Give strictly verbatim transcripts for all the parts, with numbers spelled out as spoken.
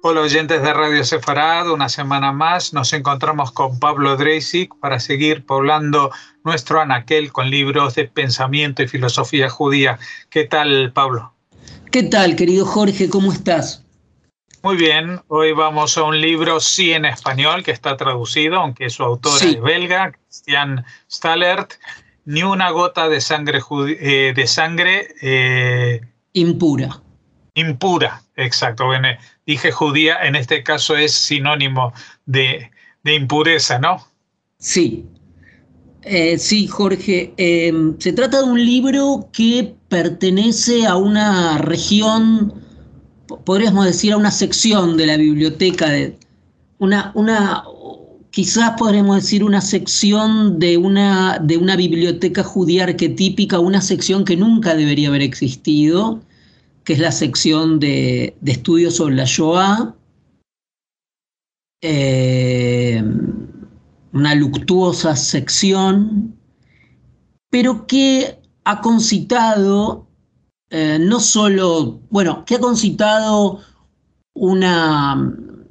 Hola oyentes de Radio Sefarad, una semana más nos encontramos con Pablo Dreisig para seguir poblando nuestro anaquel con libros de pensamiento y filosofía judía. ¿Qué tal, Pablo? ¿Qué tal, querido Jorge? ¿Cómo estás? Muy bien, hoy vamos a un libro sí en español que está traducido, aunque su autora Sí. es belga, Christiane Stallert. Ni una gota de sangre, judi- eh, de sangre eh, Impura. impura, exacto. Bueno, dije judía, en este caso es sinónimo de, de impureza, ¿no? Sí. Eh, sí, Jorge. Eh, se trata de un libro que pertenece a una región, po- podríamos decir a una sección de la biblioteca, de una, una, quizás podríamos decir una sección de una, de una biblioteca judía arquetípica, una sección que nunca debería haber existido, que es la sección de, de estudios sobre la Shoah. Eh, una luctuosa sección, pero que ha concitado eh, no solo, bueno, que ha concitado una,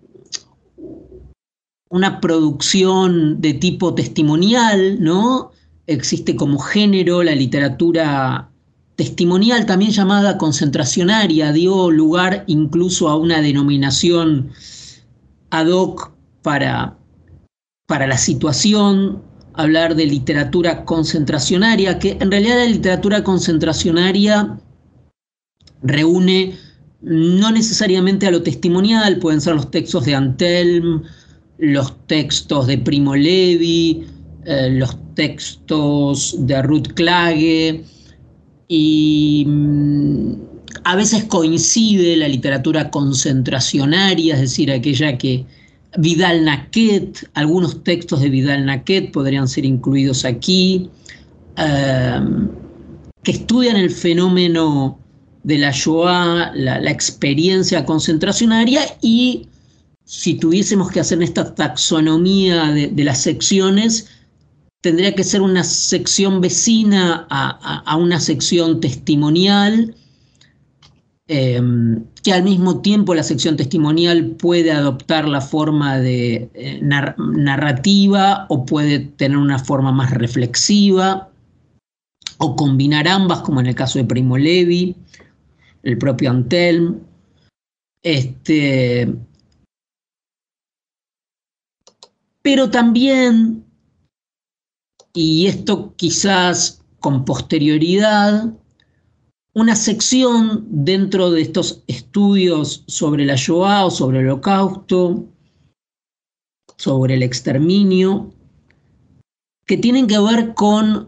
una producción de tipo testimonial, ¿no? Existe como género la literatura testimonial, también llamada concentracionaria, dio lugar incluso a una denominación ad hoc para, para la situación, hablar de literatura concentracionaria, que en realidad la literatura concentracionaria reúne no necesariamente a lo testimonial, pueden ser los textos de Antelm, los textos de Primo Levi, eh, los textos de Ruth Klage, y mm, a veces coincide la literatura concentracionaria, es decir, aquella que Vidal Naquet, algunos textos de Vidal Naquet podrían ser incluidos aquí, eh, que estudian el fenómeno de la Shoah, la, la experiencia concentracionaria, y si tuviésemos que hacer esta taxonomía de, de las secciones, tendría que ser una sección vecina a, a, a una sección testimonial, eh, que al mismo tiempo la sección testimonial puede adoptar la forma de eh, nar narrativa o puede tener una forma más reflexiva o combinar ambas, como en el caso de Primo Levi, el propio Antelm. Este, pero también, y esto quizás con posterioridad, una sección dentro de estos estudios sobre la Shoah o sobre el Holocausto, sobre el exterminio, que tienen que ver con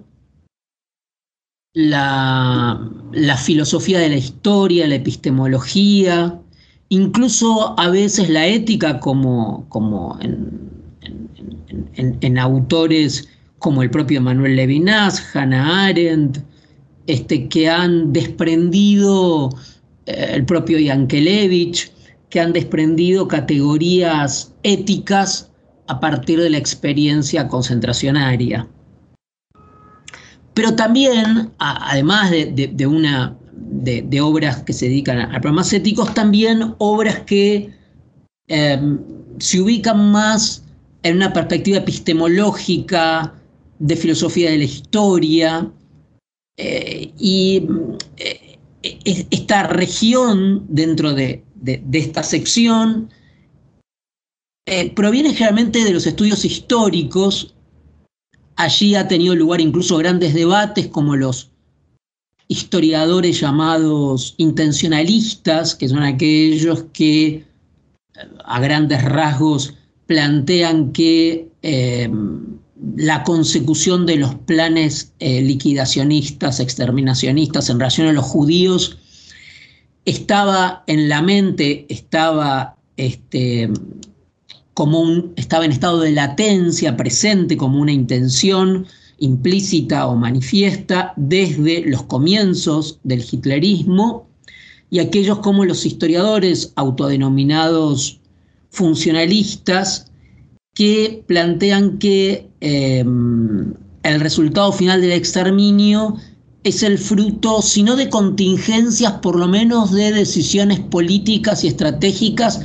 la, la filosofía de la historia, la epistemología, incluso a veces la ética, como, como en, en, en, en autores como el propio Emmanuel Levinas, Hannah Arendt, este, que han desprendido, eh, el propio Yankelevich, que han desprendido categorías éticas a partir de la experiencia concentracionaria. Pero también, a, además de, de, de, una, de, de obras que se dedican a, a problemas éticos, también obras que eh, se ubican más en una perspectiva epistemológica, de filosofía de la historia, eh, y eh, esta región dentro de, de, de esta sección eh, proviene generalmente de los estudios históricos. Allí ha tenido lugar incluso grandes debates, como los historiadores llamados intencionalistas, que son aquellos que a grandes rasgos plantean que eh, la consecución de los planes eh, liquidacionistas, exterminacionistas en relación a los judíos estaba en la mente, estaba, este, como un, estaba en estado de latencia, presente como una intención implícita o manifiesta desde los comienzos del hitlerismo, y aquellos como los historiadores autodenominados funcionalistas, que plantean que eh, el resultado final del exterminio es el fruto, si no de contingencias, por lo menos de decisiones políticas y estratégicas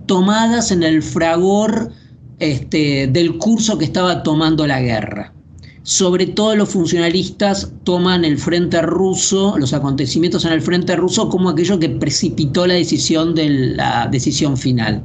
tomadas en el fragor este, del curso que estaba tomando la guerra. Sobre todo los funcionalistas toman el frente ruso, los acontecimientos en el frente ruso, como aquello que precipitó la decisión de la decisión final.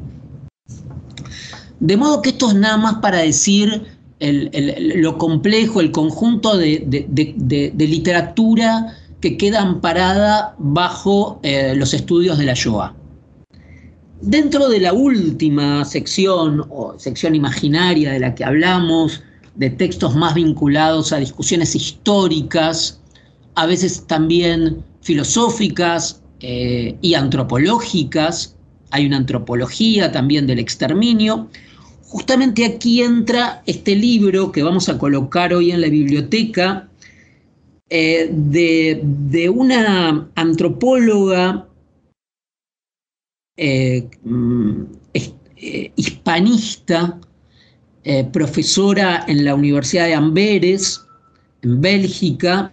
De modo que esto es nada más para decir el, el, lo complejo, el conjunto de, de, de, de, de literatura que queda amparada bajo eh, los estudios de la Shoah. Dentro de la última sección, o sección imaginaria de la que hablamos, de textos más vinculados a discusiones históricas, a veces también filosóficas eh, y antropológicas. Hay una antropología también del exterminio. Justamente aquí entra este libro que vamos a colocar hoy en la biblioteca eh, de, de una antropóloga eh, eh, hispanista, Eh, profesora en la Universidad de Amberes, en Bélgica.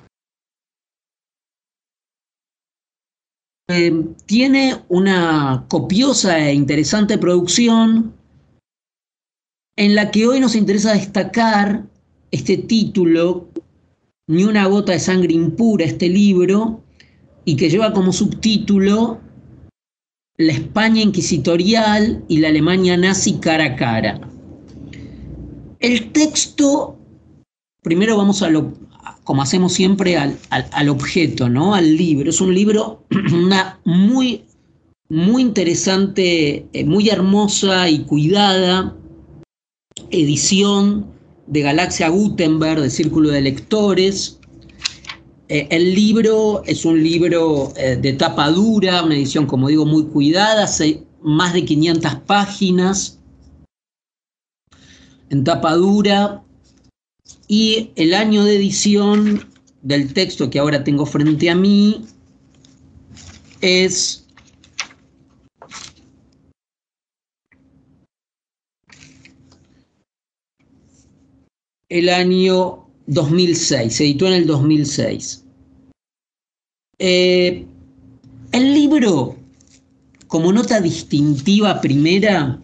Eh, tiene una copiosa e interesante producción en la que hoy nos interesa destacar este título, Ni una gota de sangre impura, este libro, y que lleva como subtítulo La España inquisitorial y la Alemania nazi cara a cara. El texto, primero vamos a lo, como hacemos siempre, al, al, al objeto, ¿no? Al libro. Es un libro, una muy, muy interesante, muy hermosa y cuidada edición de Galaxia Gutenberg, de Círculo de Lectores. Eh, el libro es un libro eh, de tapa dura, una edición, como digo, muy cuidada, seis, más de quinientas páginas en tapa dura, y el año de edición del texto que ahora tengo frente a mí es el año dos mil seis, se editó en el dos mil seis. Eh, el libro, como nota distintiva primera,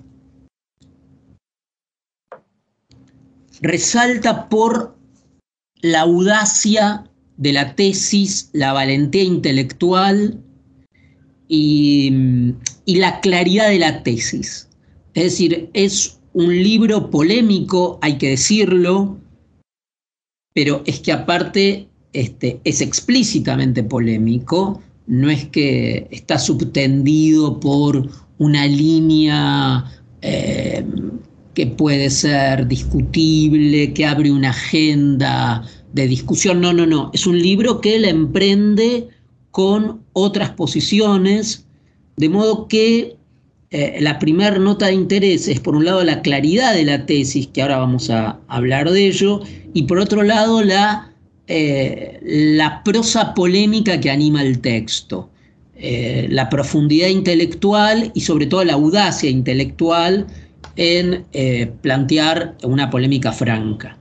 resalta por la audacia de la tesis, la valentía intelectual y, y la claridad de la tesis. Es decir, es un libro polémico, hay que decirlo, pero es que aparte este, es explícitamente polémico, no es que está subtendido por una línea eh, que puede ser discutible, que abre una agenda de discusión. No, no, no. Es un libro que él emprende con otras posiciones, de modo que eh, la primera nota de interés es, por un lado, la claridad de la tesis, que ahora vamos a hablar de ello, y por otro lado, la, eh, la prosa polémica que anima el texto, eh, la profundidad intelectual y sobre todo la audacia intelectual en eh, plantear una polémica franca.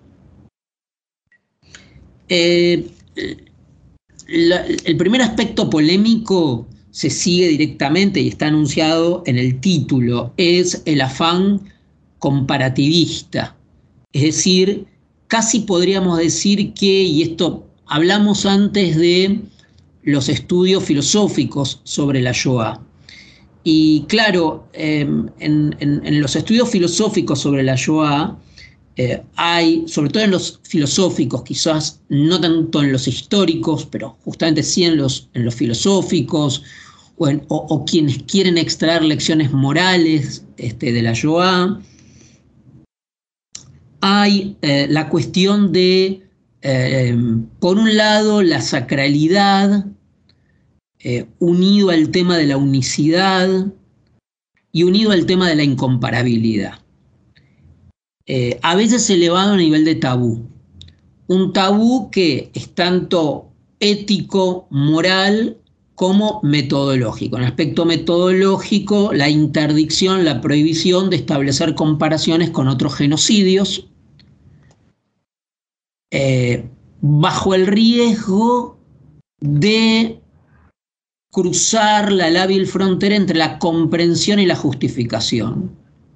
Eh, la, el primer aspecto polémico se sigue directamente y está anunciado en el título, es el afán comparativista. Es decir, casi podríamos decir que, y esto hablamos antes de los estudios filosóficos sobre la Shoah, y claro, eh, en, en, en los estudios filosóficos sobre la Shoah eh, hay, sobre todo en los filosóficos, quizás no tanto en los históricos, pero justamente sí en los, en los filosóficos, o, en, o, o quienes quieren extraer lecciones morales este, de la Shoah, hay eh, la cuestión de, eh, por un lado, la sacralidad, Eh, unido al tema de la unicidad y unido al tema de la incomparabilidad. Eh, a veces elevado a nivel de tabú. Un tabú que es tanto ético, moral, como metodológico. En el aspecto metodológico, la interdicción, la prohibición de establecer comparaciones con otros genocidios, eh, bajo el riesgo de cruzar la lábil frontera entre la comprensión y la justificación.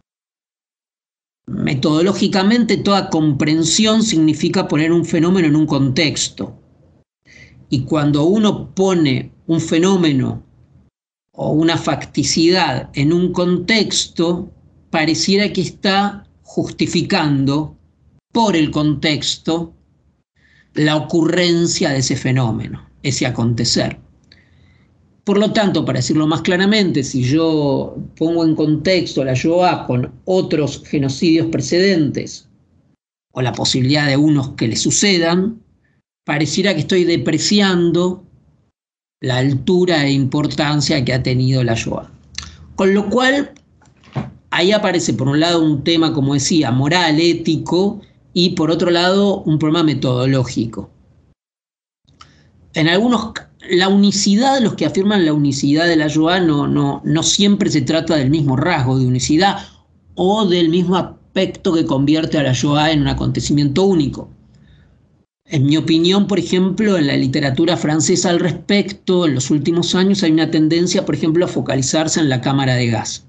Metodológicamente, toda comprensión significa poner un fenómeno en un contexto. Y cuando uno pone un fenómeno o una facticidad en un contexto, pareciera que está justificando por el contexto la ocurrencia de ese fenómeno, ese acontecer. Por lo tanto, para decirlo más claramente, si yo pongo en contexto la Shoah con otros genocidios precedentes o la posibilidad de unos que le sucedan, pareciera que estoy depreciando la altura e importancia que ha tenido la Shoah. Con lo cual, ahí aparece por un lado un tema, como decía, moral, ético, y por otro lado un problema metodológico. En algunos, la unicidad, los que afirman la unicidad de la Shoah, no, no, no siempre se trata del mismo rasgo de unicidad o del mismo aspecto que convierte a la Shoah en un acontecimiento único. En mi opinión, por ejemplo, en la literatura francesa al respecto, en los últimos años hay una tendencia, por ejemplo, a focalizarse en la cámara de gas.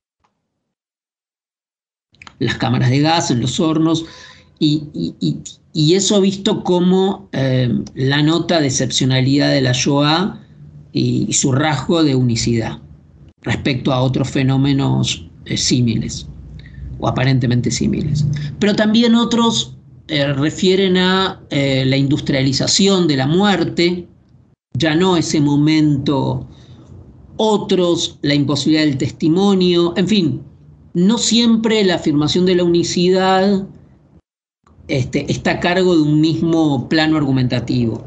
Las cámaras de gas, en los hornos, y, y, y, y eso visto como eh, la nota de excepcionalidad de la Shoah y, y su rasgo de unicidad respecto a otros fenómenos eh, símiles o aparentemente símiles. Pero también otros Eh, refieren a eh, la industrialización de la muerte, ya no ese momento, otros la imposibilidad del testimonio, en fin, no siempre la afirmación de la unicidad este, está a cargo de un mismo plano argumentativo.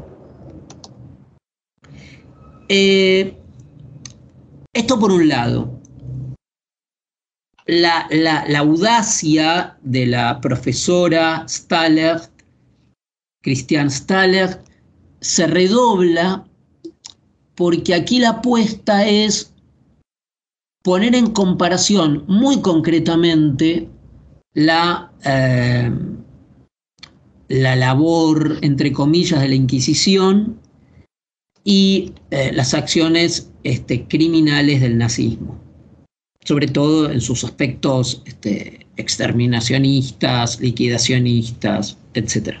Eh, esto por un lado. La, la, la audacia de la profesora Stahlert, Christiane Stahlert, se redobla porque aquí la apuesta es poner en comparación muy concretamente la, eh, la labor, entre comillas, de la Inquisición y eh, las acciones este, criminales del nazismo, sobre todo en sus aspectos este, exterminacionistas, liquidacionistas, etcétera.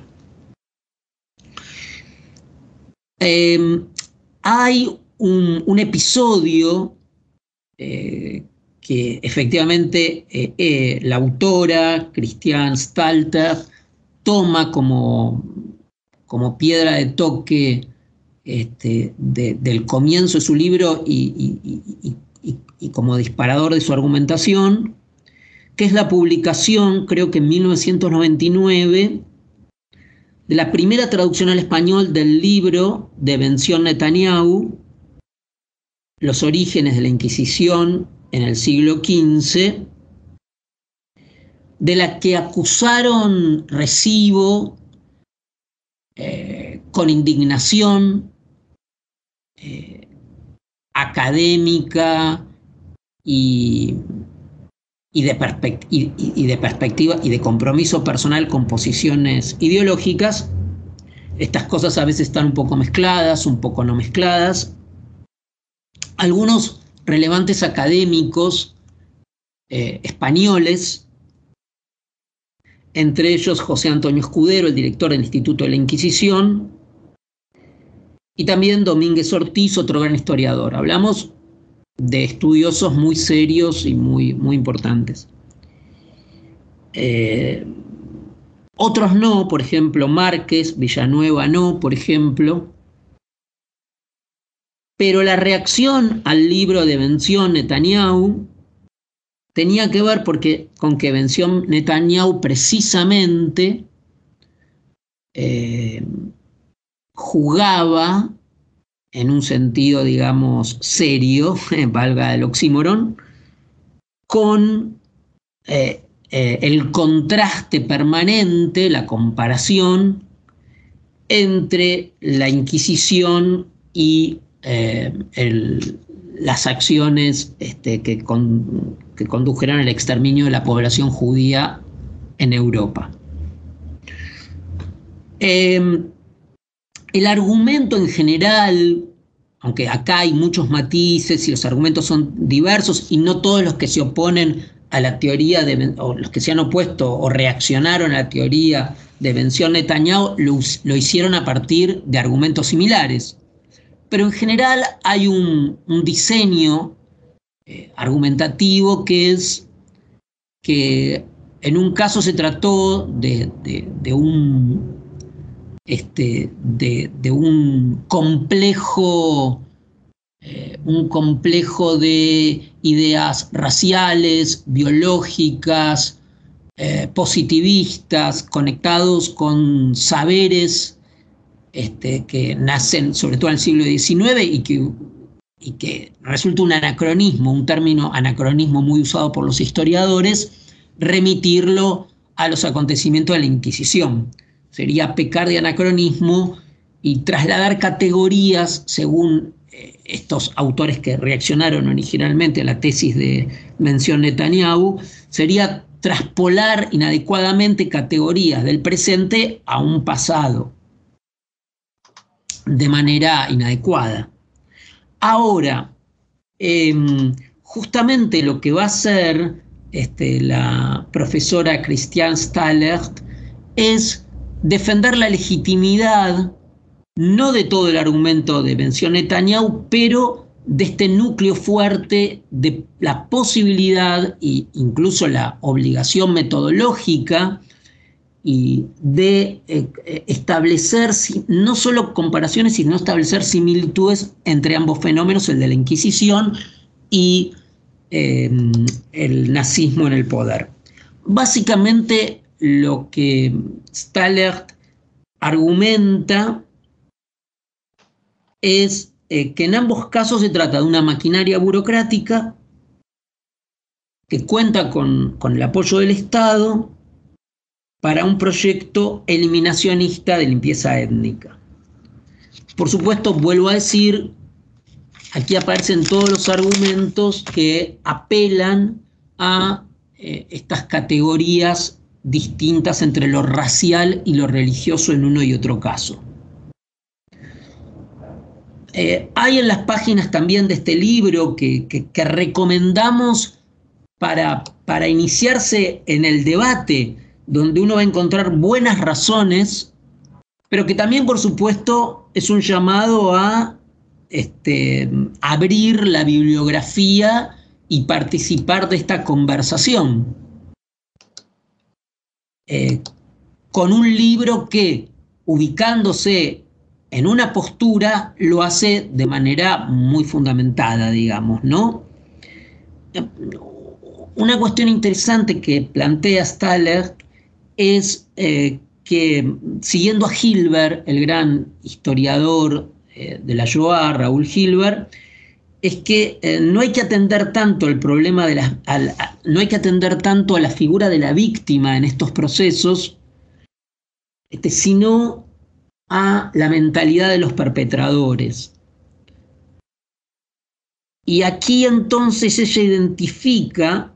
Eh, hay un, un episodio eh, que efectivamente eh, eh, la autora, Christiane Stahlert, toma como, como piedra de toque este, de, del comienzo de su libro y, y, y, y, y como disparador de su argumentación, que es la publicación, creo que en mil novecientos noventa y nueve, de la primera traducción al español del libro de Benzion Netanyahu, Los orígenes de la Inquisición en el siglo quince, de la que acusaron Recibo eh, con indignación eh, académica y, y, de y, y de perspectiva y de compromiso personal con posiciones ideológicas. Estas cosas a veces están un poco mezcladas, un poco no mezcladas. Algunos relevantes académicos eh, españoles, entre ellos José Antonio Escudero, el director del Instituto de la Inquisición, y también Domínguez Ortiz, otro gran historiador. Hablamos de estudiosos muy serios y muy, muy importantes. Eh, otros no, por ejemplo, Márquez, Villanueva no, por ejemplo. Pero la reacción al libro de Benzion Netanyahu tenía que ver porque, con que Benzion Netanyahu precisamente eh, jugaba en un sentido, digamos, serio, eh, valga el oxímoron, con eh, eh, el contraste permanente, la comparación entre la Inquisición y eh, el, las acciones este, que, con, que condujeron al exterminio de la población judía en Europa. Eh, el argumento en general, aunque acá hay muchos matices y los argumentos son diversos y no todos los que se oponen a la teoría de, o los que se han opuesto o reaccionaron a la teoría de Benzion Netanyahu lo, lo hicieron a partir de argumentos similares. Pero en general hay un, un diseño eh, argumentativo que es que en un caso se trató de, de, de un Este, de, de un complejo, eh, un complejo de ideas raciales, biológicas, eh, positivistas, conectados con saberes este, que nacen sobre todo en el siglo diecinueve y que, y que resulta un anacronismo, un término anacronismo muy usado por los historiadores, remitirlo a los acontecimientos de la Inquisición. Sería pecar de anacronismo y trasladar categorías, según eh, estos autores que reaccionaron originalmente a la tesis de Benzion Netanyahu, sería traspolar inadecuadamente categorías del presente a un pasado de manera inadecuada. Ahora, eh, justamente lo que va a hacer este, la profesora Christiane Stahlert es defender la legitimidad, no de todo el argumento de Benzion Netanyahu, pero de este núcleo fuerte de la posibilidad e incluso la obligación metodológica y de eh, establecer no solo comparaciones, sino establecer similitudes entre ambos fenómenos, el de la Inquisición y eh, el nazismo en el poder. Básicamente, lo que Stahlert argumenta es eh, que en ambos casos se trata de una maquinaria burocrática que cuenta con, con el apoyo del Estado para un proyecto eliminacionista de limpieza étnica. Por supuesto, vuelvo a decir, aquí aparecen todos los argumentos que apelan a eh, estas categorías distintas entre lo racial y lo religioso en uno y otro caso. Eh, hay en las páginas también de este libro que, que, que recomendamos para, para iniciarse en el debate, donde uno va a encontrar buenas razones, pero que también, por supuesto, es un llamado a este, abrir la bibliografía y participar de esta conversación. Eh, con un libro que, ubicándose en una postura, lo hace de manera muy fundamentada, digamos, ¿no? Una cuestión interesante que plantea Stahlert es eh, que, siguiendo a Hilber, el gran historiador eh, de la Shoah, Raúl Hilber, es que eh, no hay que atender tanto al problema de la, al, a, no hay que atender tanto a la figura de la víctima en estos procesos, este, sino a la mentalidad de los perpetradores. Y aquí entonces ella identifica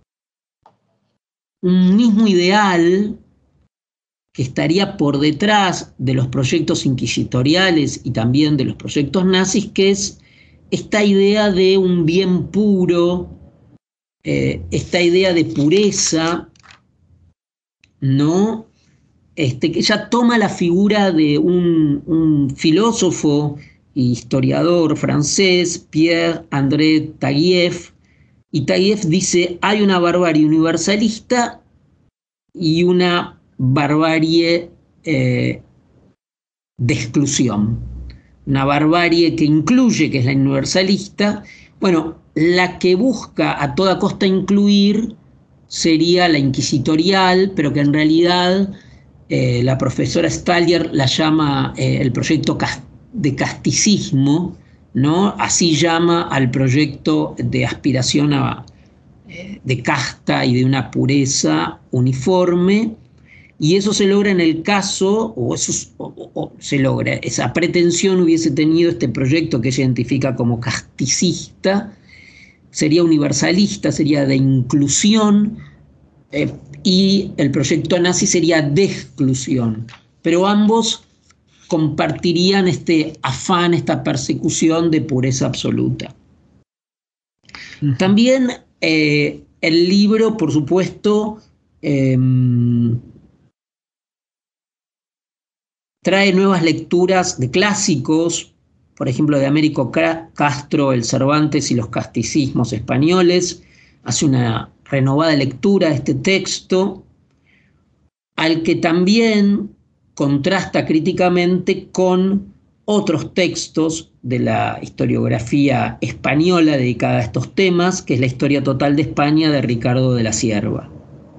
un mismo ideal que estaría por detrás de los proyectos inquisitoriales y también de los proyectos nazis, que es esta idea de un bien puro, eh, esta idea de pureza, ¿no? Este, que ella toma la figura de un, un filósofo e historiador francés, Pierre-André Taguieff, y Taguieff dice, hay una barbarie universalista y una barbarie eh, de exclusión. Una barbarie que incluye, que es la universalista. Bueno, la que busca a toda costa incluir sería la inquisitorial, pero que en realidad eh, la profesora Stahlert la llama eh, el proyecto de casticismo, ¿no? Así llama al proyecto de aspiración a, eh, de casta y de una pureza uniforme. Y eso se logra en el caso, o, eso, o, o se logra, esa pretensión hubiese tenido este proyecto que ella identifica como casticista, sería universalista, sería de inclusión, eh, y el proyecto nazi sería de exclusión. Pero ambos compartirían este afán, esta persecución de pureza absoluta. Uh-huh. También eh, el libro, por supuesto, eh, trae nuevas lecturas de clásicos, por ejemplo, de Américo Castro, el Cervantes y los casticismos españoles. Hace una renovada lectura de este texto, al que también contrasta críticamente con otros textos de la historiografía española dedicada a estos temas, que es la Historia Total de España de Ricardo de la Cierva.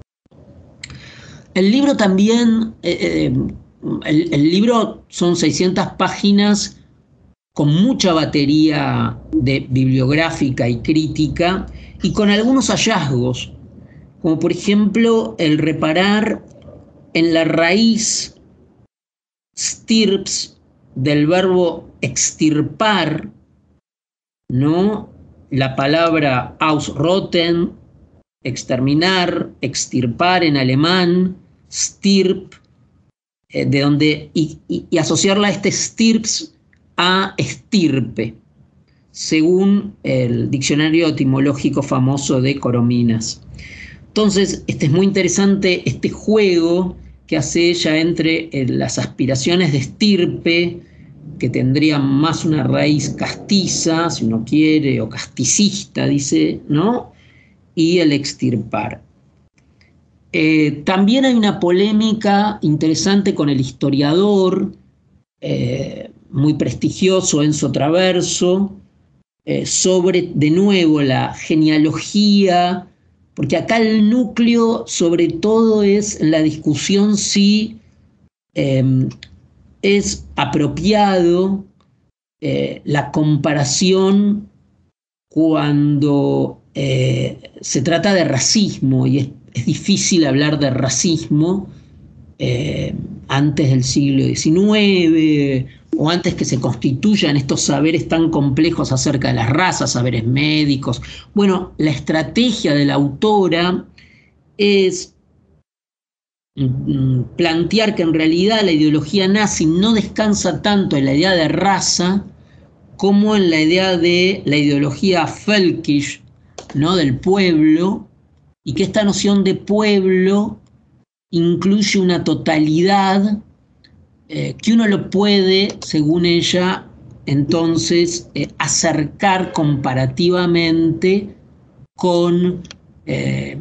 El libro también, eh, el, el libro son seiscientas páginas con mucha batería de bibliográfica y crítica y con algunos hallazgos, como por ejemplo el reparar en la raíz stirps del verbo extirpar, ¿no? La palabra ausrotten, exterminar, extirpar en alemán, stirp, eh, de donde, y, y, y asociarla a este stirps a estirpe, según el diccionario etimológico famoso de Corominas. Entonces, este es muy interesante este juego que hace ella entre eh, las aspiraciones de estirpe, que tendrían más una raíz castiza, si uno quiere, o casticista, dice, ¿no? Y el extirpar. Eh, también hay una polémica interesante con el historiador, eh, muy prestigioso, Enzo Traverso, eh, sobre, de nuevo, la genealogía, porque acá el núcleo sobre todo es la discusión si eh, es apropiado eh, la comparación cuando eh, se trata de racismo, y es, es difícil hablar de racismo eh, antes del siglo diecinueve, o antes que se constituyan estos saberes tan complejos acerca de las razas, saberes médicos. Bueno, la estrategia de la autora es plantear que en realidad la ideología nazi no descansa tanto en la idea de raza como en la idea de la ideología völkisch, ¿no? Del pueblo, y que esta noción de pueblo incluye una totalidad eh, que uno lo puede, según ella, entonces eh, acercar comparativamente con eh,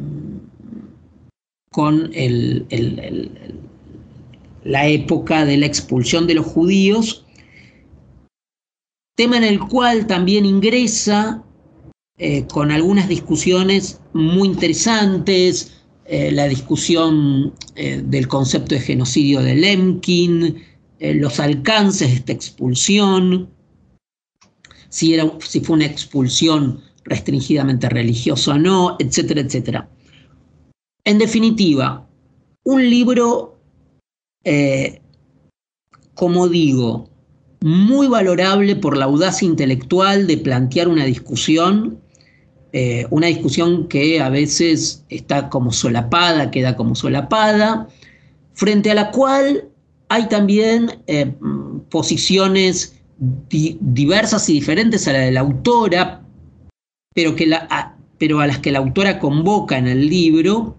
con el, el, el, la época de la expulsión de los judíos, tema en el cual también ingresa eh, con algunas discusiones muy interesantes, eh, la discusión eh, del concepto de genocidio de Lemkin, eh, los alcances de esta expulsión, si, era, si fue una expulsión restringidamente religiosa o no, etcétera, etcétera. En definitiva, un libro, eh, como digo, muy valorable por la audacia intelectual de plantear una discusión, eh, una discusión que a veces está como solapada, queda como solapada, frente a la cual hay también eh, posiciones di- diversas y diferentes a la de la autora, pero, que la, a, pero a las que la autora convoca en el libro.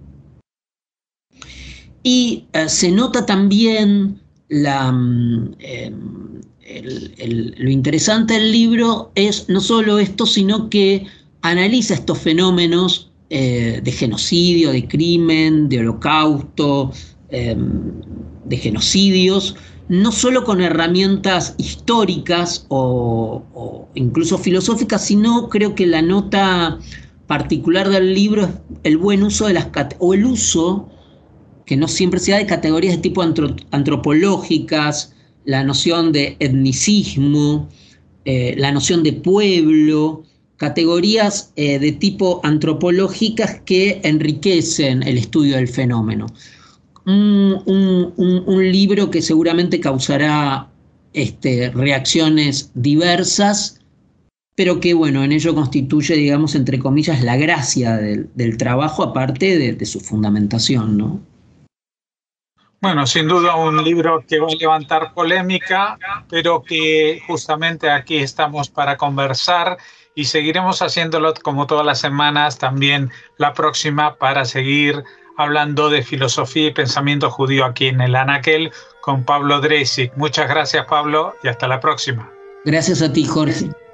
Y eh, se nota también la, eh, el, el, lo interesante del libro es no solo esto, sino que analiza estos fenómenos eh, de genocidio, de crimen, de holocausto, eh, de genocidios, no solo con herramientas históricas o, o incluso filosóficas, sino creo que la nota particular del libro es el buen uso de las o el uso que no siempre se da de categorías de tipo antropológicas, la noción de etnicismo, eh, la noción de pueblo, categorías eh, de tipo antropológicas que enriquecen el estudio del fenómeno. Un, un, un, un libro que seguramente causará este, reacciones diversas, pero que, bueno, en ello constituye, digamos, entre comillas, la gracia del, del trabajo, aparte de, de su fundamentación, ¿no? Bueno, sin duda un libro que va a levantar polémica, pero que justamente aquí estamos para conversar y seguiremos haciéndolo como todas las semanas, también la próxima, para seguir hablando de filosofía y pensamiento judío aquí en el Anaquel con Pablo Dreisig. Muchas gracias, Pablo, y hasta la próxima. Gracias a ti, Jorge.